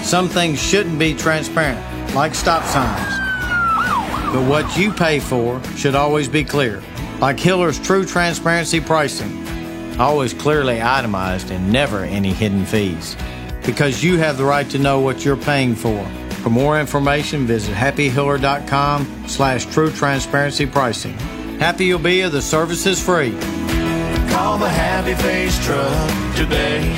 Some things shouldn't be transparent, like stop signs. But what you pay for should always be clear, like Hiller's True Transparency Pricing. Always clearly itemized and never any hidden fees. Because you have the right to know what you're paying for. For more information, visit happyhiller.com/true transparency pricing. Happy you'll be if the service is free. Call the Happy Face Truck today.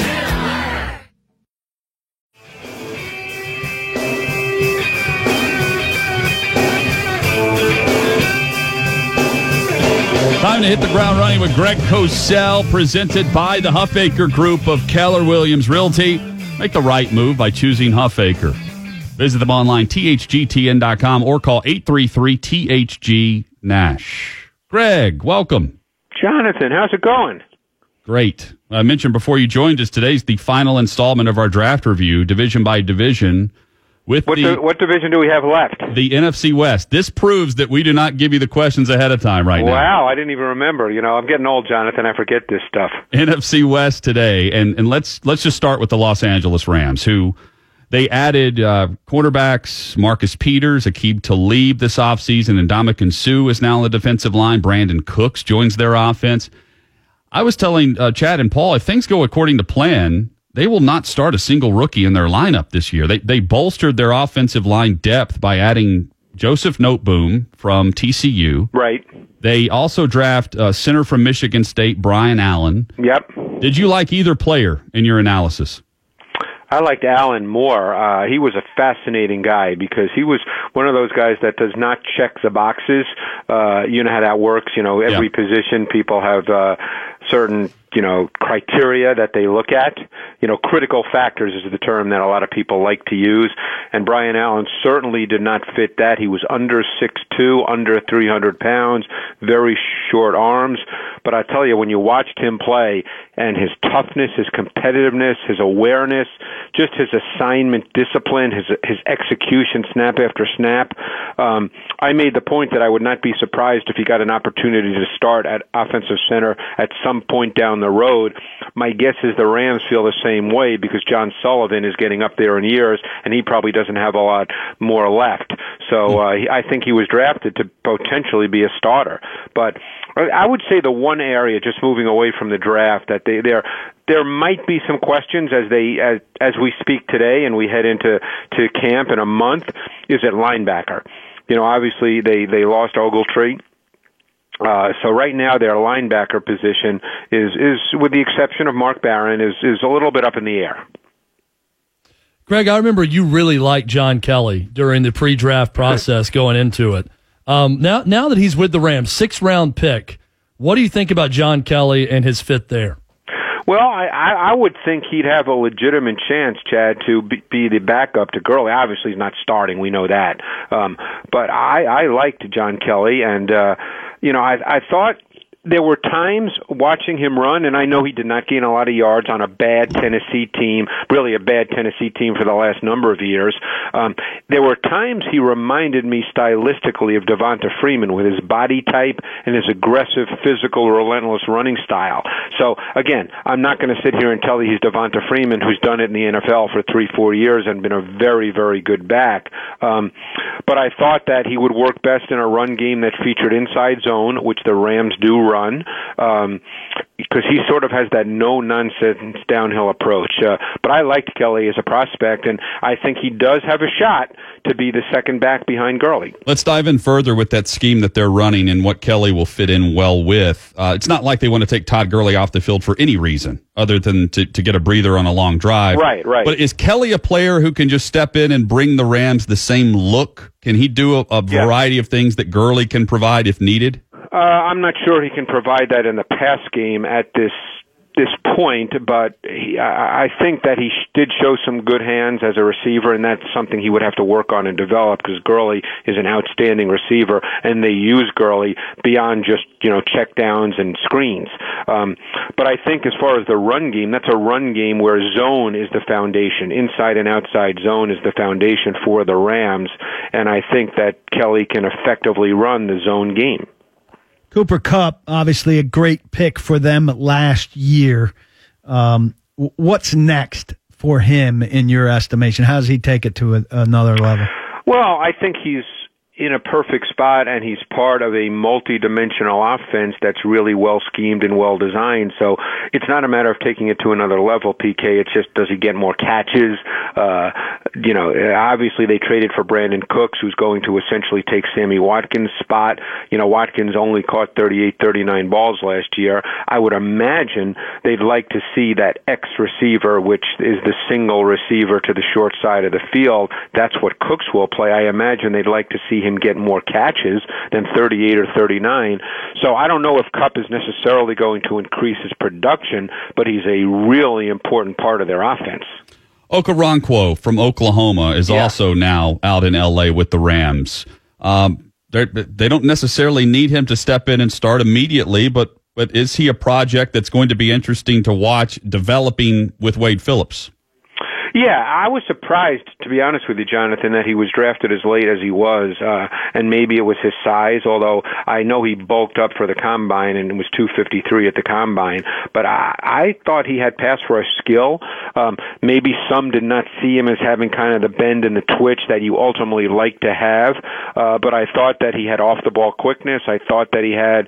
Time to hit the ground running with Greg Cosell, presented by the Huffaker Group of Keller Williams Realty. Make the right move by choosing Huffaker. Visit them online, thgtn.com, or call 833-THG-NASH. Greg, welcome. Jonathan, how's it going? Great. I mentioned before you joined us, today's the final installment of our draft review, division by division. What division do we have left? The NFC West. This proves that we do not give you the questions ahead of time now. Wow, I didn't even remember. You know, I'm getting old, Jonathan. I forget this stuff. NFC West today, and let's just start with the Los Angeles Rams, who they added quarterbacks Marcus Peters, Aqib Talib this offseason, and Ndamukong Suh is now on the defensive line. Brandon Cooks joins their offense. I was telling Chad and Paul, if things go according to plan, they will not start a single rookie in their lineup this year. They bolstered their offensive line depth by adding Joseph Noteboom from TCU. Right. They also draft center from Michigan State, Brian Allen. Yep. Did you like either player in your analysis? I liked Allen more. He was a fascinating guy because he was one of those guys that does not check the boxes. You know how that works. You know, every position people have certain, criteria that they look at. Critical factors is the term that a lot of people like to use. And Brian Allen certainly did not fit that. He was under 6'2", under 300 pounds, very short arms. But I tell you, when you watched him play and his toughness, his competitiveness, his awareness, just his assignment discipline, his execution snap after snap, I made the point that I would not be surprised if he got an opportunity to start at offensive center at some point down the road. My guess is the Rams feel the same way because John Sullivan is getting up there in years, and he probably doesn't have a lot more left. So I think he was drafted to potentially be a starter. But I would say the one area, just moving away from the draft, that there might be some questions as we speak today and we head into camp in a month, is at linebacker. Obviously they lost Ogletree. So right now their linebacker position is with the exception of Mark Barron, is a little bit up in the air. Greg, I remember you really liked John Kelly during the pre-draft process going into it. Now that he's with the Rams, 6th-round pick, what do you think about John Kelly and his fit there? Well, I would think he'd have a legitimate chance, Chad, to be the backup to Gurley. Obviously, he's not starting. We know that. But I liked John Kelly, and I thought there were times watching him run, and I know he did not gain a lot of yards on a bad Tennessee team, really a bad Tennessee team for the last number of years. There were times he reminded me stylistically of Devonta Freeman with his body type and his aggressive, physical, relentless running style. So, again, I'm not going to sit here and tell you he's Devonta Freeman, who's done it in the NFL for 3-4 years and been a very, very good back. But I thought that he would work best in a run game that featured inside zone, which the Rams do run, because he sort of has that no-nonsense downhill approach. But I liked Kelly as a prospect, and I think he does have a shot to be the second back behind Gurley. Let's dive in further with that scheme that they're running and what Kelly will fit in well with. It's not like they want to take Todd Gurley off the field for any reason other than to get a breather on a long drive. Right. But is Kelly a player who can just step in and bring the Rams the same look? Can he do a variety of things that Gurley can provide if needed? I'm not sure he can provide that in the pass game at this point, but I think that he did show some good hands as a receiver, and that's something he would have to work on and develop because Gurley is an outstanding receiver, and they use Gurley beyond just check downs and screens. But I think as far as the run game, that's a run game where zone is the foundation. Inside and outside zone is the foundation for the Rams, and I think that Kelly can effectively run the zone game. Cooper Kupp, obviously a great pick for them last year. What's next for him in your estimation? How does he take it to another level? Well, I think he's in a perfect spot, and he's part of a multi-dimensional offense that's really well schemed and well designed. So it's not a matter of taking it to another level, PK. It's just, does he get more catches? Obviously they traded for Brandon Cooks, who's going to essentially take Sammy Watkins' spot. Watkins only caught 38, 39 balls last year. I would imagine they'd like to see that X receiver, which is the single receiver to the short side of the field. That's what Cooks will play. I imagine they'd like to see him get more catches than 38 or 39. So I don't know if Kupp is necessarily going to increase his production, but he's a really important part of their offense. Okoronkwo from Oklahoma is also now out in L.A. with the Rams. They don't necessarily need him to step in and start immediately, but is he a project that's going to be interesting to watch developing with Wade Phillips? Yeah, I was surprised, to be honest with you, Jonathan, that he was drafted as late as he was, and maybe it was his size, although I know he bulked up for the Combine and was 253 at the Combine, but I thought he had pass rush skill. Maybe some did not see him as having kind of the bend and the twitch that you ultimately like to have, but I thought that he had off-the-ball quickness. I thought that he had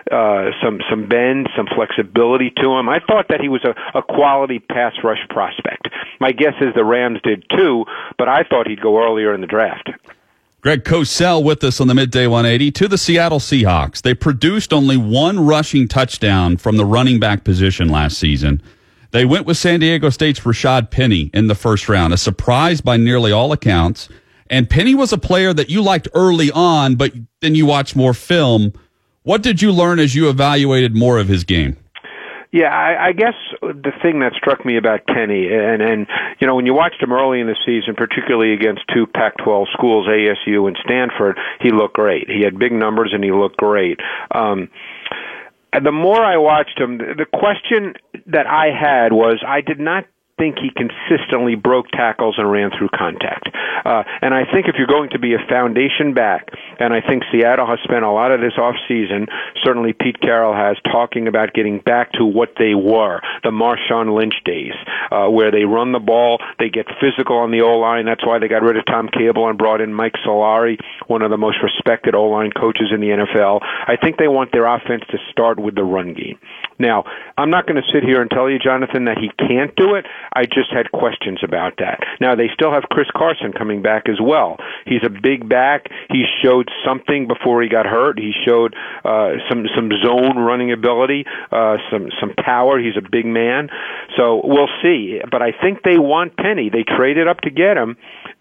some bend, some flexibility to him. I thought that he was a quality pass rush prospect. My guess is the Rams did too, but I thought he'd go earlier in the draft. Greg Cosell with us on the Midday 180 to the Seattle Seahawks. They produced only one rushing touchdown from the running back position last season. They went with San Diego State's Rashad Penny in the first round, a surprise by nearly all accounts. And Penny was a player that you liked early on, but then you watched more film. What did you learn as you evaluated more of his game? Yeah, I guess the thing that struck me about Penny, and when you watched him early in the season, particularly against two Pac-12 schools, ASU and Stanford, he looked great. He had big numbers and he looked great. And the more I watched him, the question that I had was, I did not think he consistently broke tackles and ran through contact. And I think if you're going to be a foundation back, and I think Seattle has spent a lot of this offseason, certainly Pete Carroll has, talking about getting back to what they were, the Marshawn Lynch days, where they run the ball, they get physical on the O-line. That's why they got rid of Tom Cable and brought in Mike Solari, one of the most respected O-line coaches in the NFL. I think they want their offense to start with the run game. Now, I'm not going to sit here and tell you, Jonathan, that he can't do it. I just had questions about that. Now, they still have Chris Carson coming back as well. He's a big back. He showed something before he got hurt. He showed some zone running ability, some power. He's a big man. So we'll see. But I think they want Penny. They traded up to get him.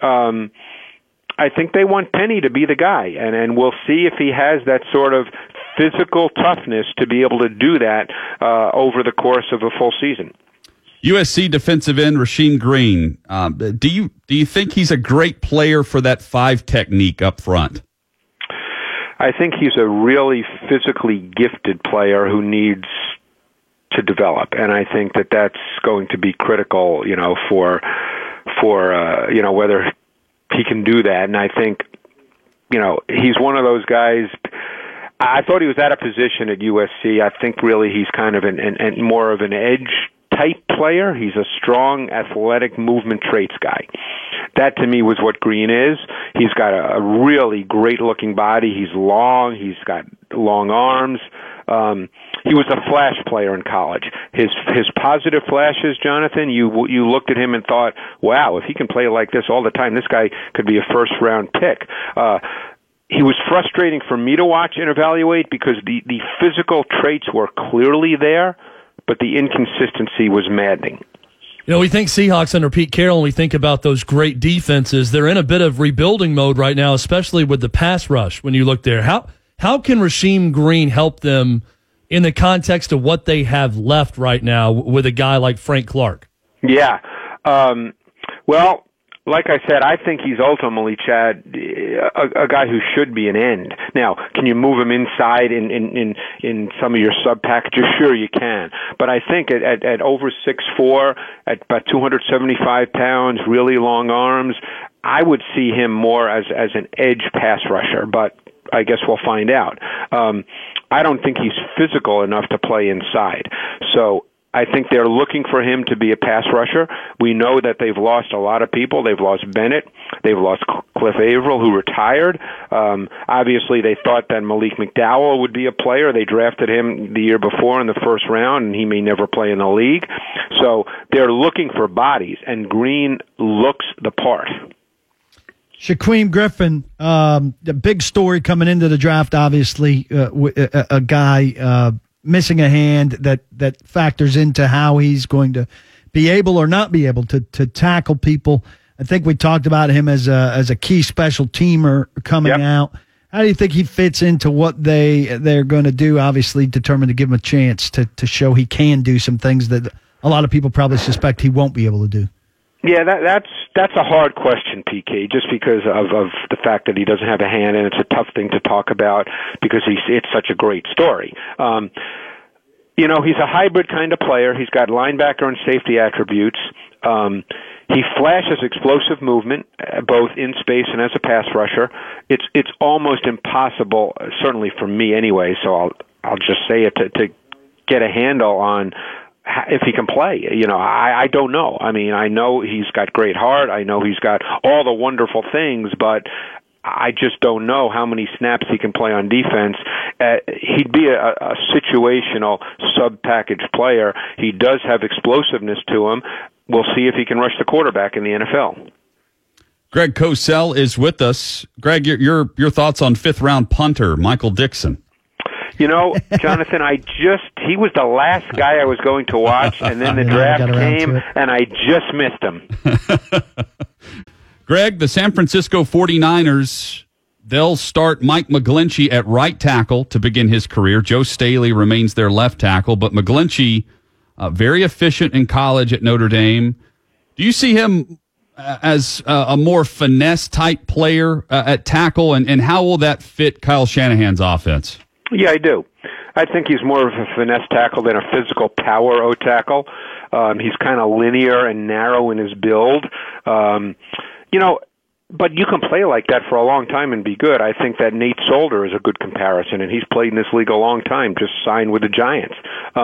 I think they want Penny to be the guy, and we'll see if he has that sort of physical toughness to be able to do that over the course of a full season. USC defensive end Rasheem Green. Do you think he's a great player for that 5 technique up front? I think he's a really physically gifted player who needs to develop, and I think that that's going to be critical, for whether he can do that. And I think, he's one of those guys. I thought he was out of position at USC. I think really he's kind of an more of an edge type player. He's a strong, athletic movement traits guy. That to me was what Green is. He's got a really great looking body. He's long. He's got long arms. He was a flash player in college. His positive flashes, Jonathan, you looked at him and thought, wow, if he can play like this all the time, this guy could be a first round pick. He was frustrating for me to watch and evaluate because the physical traits were clearly there, but the inconsistency was maddening. We think Seahawks under Pete Carroll, and we think about those great defenses. They're in a bit of rebuilding mode right now, especially with the pass rush when you look there. How can Rasheem Green help them in the context of what they have left right now with a guy like Frank Clark? Yeah. Well, like I said, I think he's ultimately, Chad, a guy who should be an end. Now, can you move him inside in some of your sub packages? Sure, you can. But I think at over 6'4", at about 275 pounds, really long arms, I would see him more as an edge pass rusher. But I guess we'll find out. I don't think he's physical enough to play inside. So I think they're looking for him to be a pass rusher. We know that they've lost a lot of people. They've lost Bennett. They've lost Cliff Averill, who retired. Obviously, they thought that Malik McDowell would be a player. They drafted him the year before in the first round, and he may never play in the league. So they're looking for bodies, and Green looks the part. Shaquem Griffin, the big story coming into the draft, obviously, a guy missing a hand that factors into how he's going to be able or not be able to tackle people. I think we talked about him as a key special teamer coming out. How do you think he fits into what they're going to do? Obviously, determined to give him a chance to show he can do some things that a lot of people probably suspect he won't be able to do. Yeah, that's a hard question, PK, just because of the fact that he doesn't have a hand, and it's a tough thing to talk about because it's such a great story. He's a hybrid kind of player. He's got linebacker and safety attributes. He flashes explosive movement, both in space and as a pass rusher. It's almost impossible, certainly for me anyway, so I'll just say it, to get a handle on if he can play. I don't know. I mean, I know he's got great heart. I know he's got all the wonderful things, but I just don't know how many snaps he can play on defense. He'd be a situational sub-package player. He does have explosiveness to him. We'll see if he can rush the quarterback in the NFL. Greg Cosell is with us. Greg, your thoughts on fifth-round punter Michael Dickson? Jonathan, he was the last guy I was going to watch, and then the draft came, and I just missed him. Greg, the San Francisco 49ers, they'll start Mike McGlinchey at right tackle to begin his career. Joe Staley remains their left tackle, but McGlinchey, very efficient in college at Notre Dame. Do you see him as a more finesse-type player at tackle, and how will that fit Kyle Shanahan's offense? Yeah, I do. I think he's more of a finesse tackle than a physical power O-tackle. He's kind of linear and narrow in his build. But you can play like that for a long time and be good. I think that Nate Solder is a good comparison, and he's played in this league a long time, just signed with the Giants.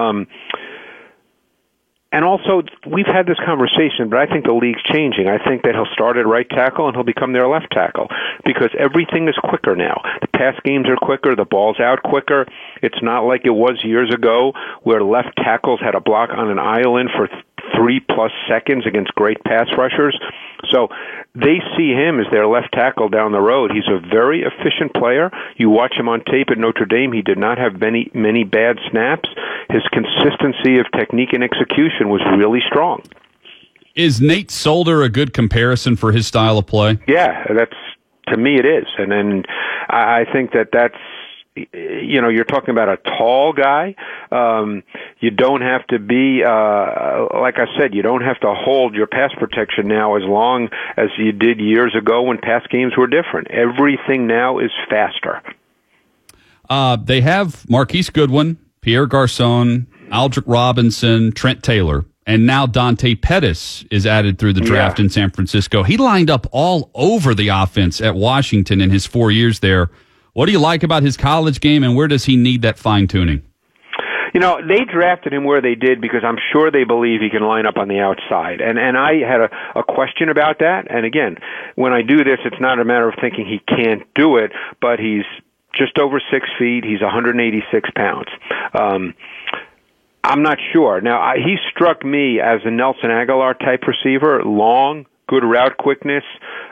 And also, we've had this conversation, but I think the league's changing. I think that he'll start at right tackle and he'll become their left tackle because everything is quicker now. The pass games are quicker, the ball's out quicker. It's not like it was years ago where left tackles had a block on an island for 3+ seconds against great pass rushers. So they see him as their left tackle down the road. He's a very efficient player. You watch him on tape at Notre Dame, he did not have many bad snaps. His consistency of technique and execution was really strong. Is Nate Solder a good comparison for his style of play? Yeah, to me it is. And then I think that's, you're talking about a tall guy. You don't have to be, like I said, you don't have to hold your pass protection now as long as you did years ago when pass games were different. Everything now is faster. They have Marquise Goodwin, Pierre Garçon, Aldrick Robinson, Trent Taylor, and now Dante Pettis is added through the draft in San Francisco. He lined up all over the offense at Washington in his 4 years there. What do you like about his college game, and where does he need that fine-tuning? They drafted him where they did because I'm sure they believe he can line up on the outside. And I had a question about that. And again, when I do this, it's not a matter of thinking he can't do it, but he's just over 6 feet. He's 186 pounds. I'm not sure. Now, he struck me as a Nelson Aguilar type receiver, long, good route quickness.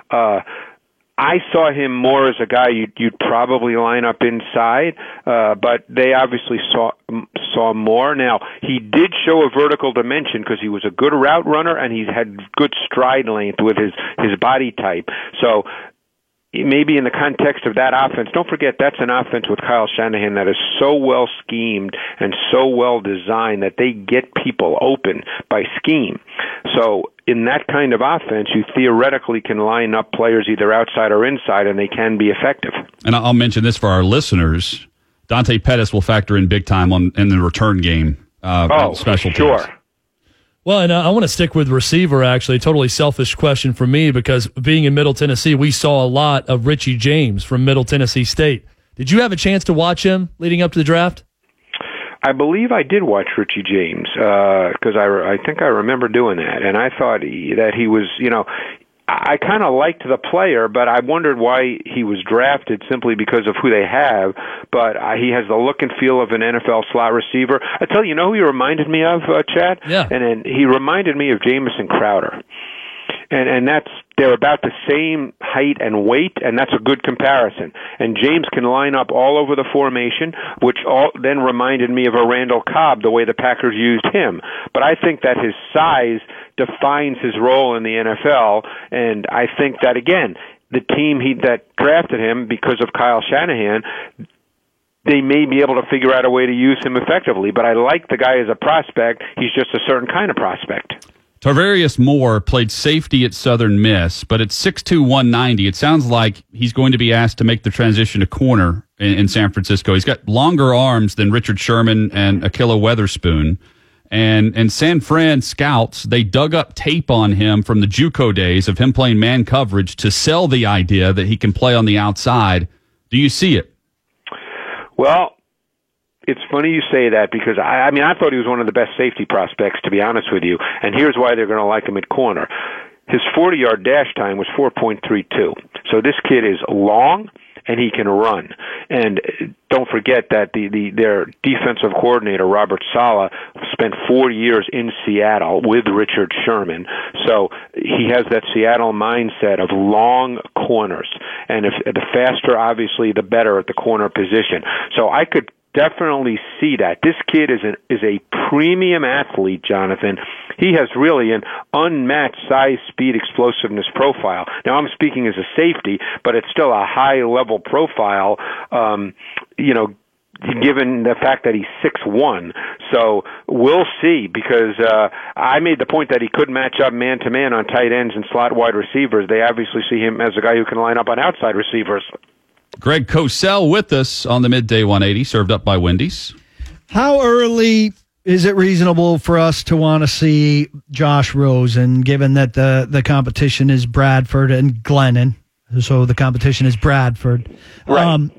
I saw him more as a guy you'd probably line up inside, but they obviously saw more. Now, he did show a vertical dimension because he was a good route runner and he had good stride length with his body type. So maybe in the context of that offense, don't forget that's an offense with Kyle Shanahan that is so well schemed and so well designed that they get people open by scheme. So in that kind of offense, you theoretically can line up players either outside or inside, and they can be effective. And I'll mention this for our listeners. Dante Pettis will factor in big time in the return game. Special sure. teams. Well, and I want to stick with receiver, actually. Totally selfish question for me because being in Middle Tennessee, we saw a lot of Richie James from Middle Tennessee State. Did you have a chance to watch him leading up to the draft? I believe I did watch Richie James because I think I remember doing that, and I thought that he was, I kind of liked the player, but I wondered why he was drafted simply because of who they have. But he has the look and feel of an NFL slot receiver. I tell you, who he reminded me of, Chad? Yeah. And then he reminded me of Jamison Crowder. And they're about the same height and weight, and that's a good comparison. And James can line up all over the formation, which then reminded me of a Randall Cobb, the way the Packers used him. But I think that his size defines his role in the NFL, and I think that, again, the team that drafted him because of Kyle Shanahan, they may be able to figure out a way to use him effectively. But I like the guy as a prospect. He's just a certain kind of prospect. Tarvarius Moore played safety at Southern Miss, but at 6'2", 190, it sounds like he's going to be asked to make the transition to corner in San Francisco. He's got longer arms than Richard Sherman and Ahkello Witherspoon. And San Fran scouts, they dug up tape on him from the JUCO days of him playing man coverage to sell the idea that he can play on the outside. Do you see it? Well, it's funny you say that because, I thought he was one of the best safety prospects, to be honest with you, and here's why they're going to like him at corner. His 40-yard dash time was 4.32. So this kid is long, and he can run. And don't forget that their defensive coordinator, Robert Saleh, spent 4 years in Seattle with Richard Sherman. So he has that Seattle mindset of long corners. And if the faster, obviously, the better at the corner position. So I could definitely see that. This kid is a premium athlete, Jonathan. He has really an unmatched size, speed, explosiveness profile. Now, I'm speaking as a safety, but it's still a high-level profile, given the fact that he's 6'1". So we'll see, because I made the point that he could match up man-to-man on tight ends and slot wide receivers. They obviously see him as a guy who can line up on outside receivers. Greg Cosell with us on the Midday 180, served up by Wendy's. How early is it reasonable for us to want to see Josh Rosen, given that the competition is Bradford and Glennon? So the competition is Bradford. Right.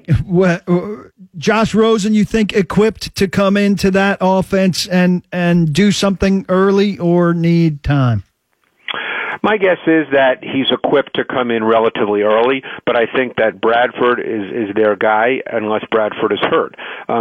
Josh Rosen, you think equipped to come into that offense and do something early, or need time? My guess is that he's equipped to come in relatively early, but I think that Bradford is their guy unless Bradford is hurt.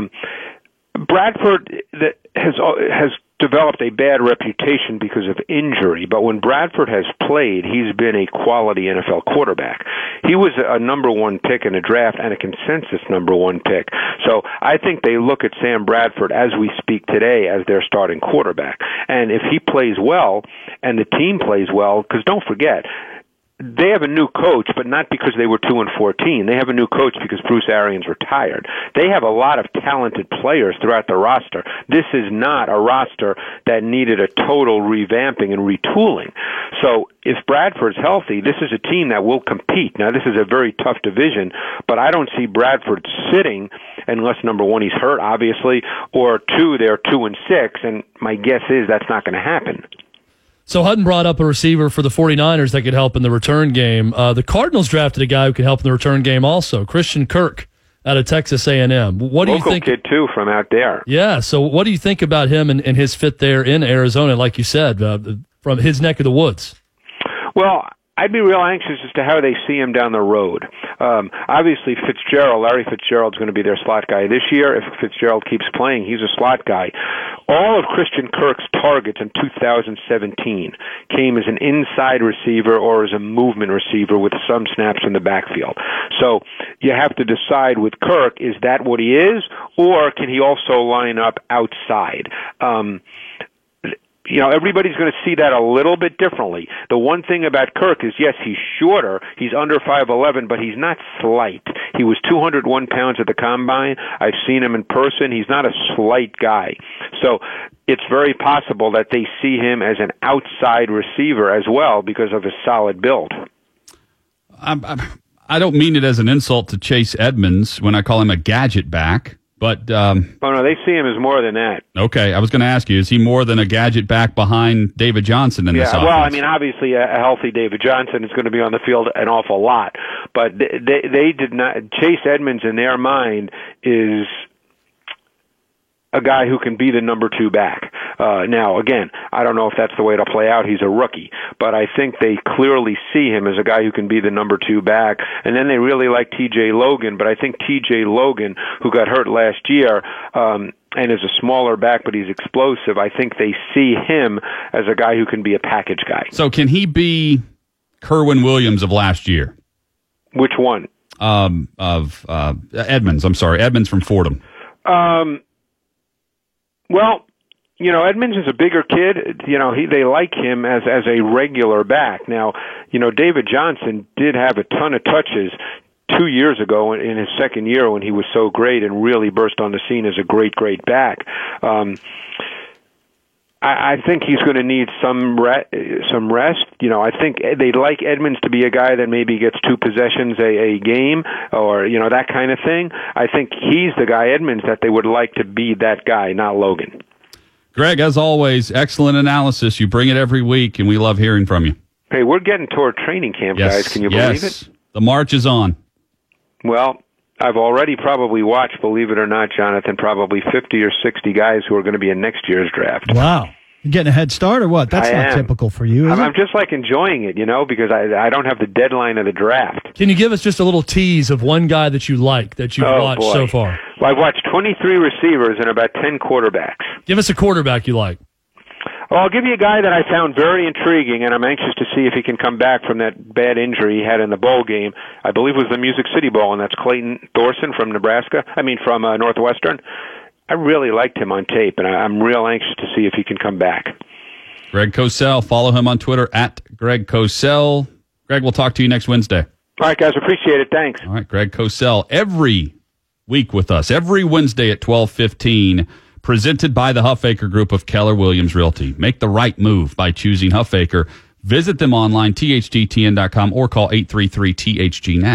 Bradford has developed a bad reputation because of injury, but when Bradford has played, he's been a quality NFL quarterback. He was a number one pick in a draft and a consensus number one pick. So I think they look at Sam Bradford as we speak today as their starting quarterback. And if he plays well and the team plays well, because don't forget, they have a new coach, but not because they were 2-14. They have a new coach because Bruce Arians retired. They have a lot of talented players throughout the roster. This is not a roster that needed a total revamping and retooling. So if Bradford's healthy, this is a team that will compete. Now, this is a very tough division, but I don't see Bradford sitting unless, number one, he's hurt, obviously, or two, they're 2-6, and my guess is that's not going to happen. So Hutton brought up a receiver for the 49ers that could help in the return game. The Cardinals drafted a guy who could help in the return game also, Christian Kirk out of Texas A&M. What do you think? Local kid, too, from out there. Yeah, so what do you think about him and his fit there in Arizona, like you said, from his neck of the woods? Well, I'd be real anxious as to how they see him down the road. Obviously, Larry Fitzgerald's going to be their slot guy this year. If Fitzgerald keeps playing, he's a slot guy. All of Christian Kirk's targets in 2017 came as an inside receiver or as a movement receiver with some snaps in the backfield. So you have to decide with Kirk, is that what he is, or can he also line up outside? Everybody's going to see that a little bit differently. The one thing about Kirk is, yes, he's shorter. He's under 5'11", but he's not slight. He was 201 pounds at the Combine. I've seen him in person. He's not a slight guy. So it's very possible that they see him as an outside receiver as well because of his solid build. I don't mean it as an insult to Chase Edmonds when I call him a gadget back. But oh no, they see him as more than that. Okay, I was going to ask you: is he more than a gadget back behind David Johnson in this offense? Well, I mean, obviously, a healthy David Johnson is going to be on the field an awful lot, but they did not. Chase Edmonds, in their mind, is a guy who can be the number 2 back. Now, again, I don't know if that's the way it'll play out. He's a rookie, but I think they clearly see him as a guy who can be the number 2 back. And then they really like T.J. Logan, but I think T.J. Logan, who got hurt last year, and is a smaller back, but he's explosive, I think they see him as a guy who can be a package guy. So can he be Kerwin Williams of last year? Which one? Edmonds. I'm sorry, Edmonds from Fordham. Well, Edmonds is a bigger kid. They like him as a regular back. Now, David Johnson did have a ton of touches 2 years ago in his second year when he was so great and really burst on the scene as a great back. I think he's going to need some rest. I think they'd like Edmonds to be a guy that maybe gets 2 possessions a game, or that kind of thing. I think he's the guy, Edmonds, that they would like to be that guy, not Logan. Greg, as always, excellent analysis. You bring it every week, and we love hearing from you. Hey, we're getting toward training camp, guys. Can you believe it? The march is on. Well, I've already probably watched, believe it or not, Jonathan, probably 50 or 60 guys who are going to be in next year's draft. Wow. You getting a head start or what? That's not typical for you, is it? I'm just enjoying it, because I don't have the deadline of the draft. Can you give us just a little tease of one guy that you like, that you've watched so far? Well, I've watched 23 receivers and about 10 quarterbacks. Give us a quarterback you like. Well, I'll give you a guy that I found very intriguing, and I'm anxious to see if he can come back from that bad injury he had in the bowl game. I believe it was the Music City Bowl, and that's Clayton Thorson from from Northwestern. I really liked him on tape, and I'm real anxious to see if he can come back. Greg Cosell, follow him on Twitter at Greg Cosell. Greg, we'll talk to you next Wednesday. All right, guys, appreciate it. Thanks. All right, Greg Cosell, every week with us, every Wednesday at 12:15. Presented by the Huffaker Group of Keller Williams Realty. Make the right move by choosing Huffaker. Visit them online, THGTN.com, or call 833-THG now.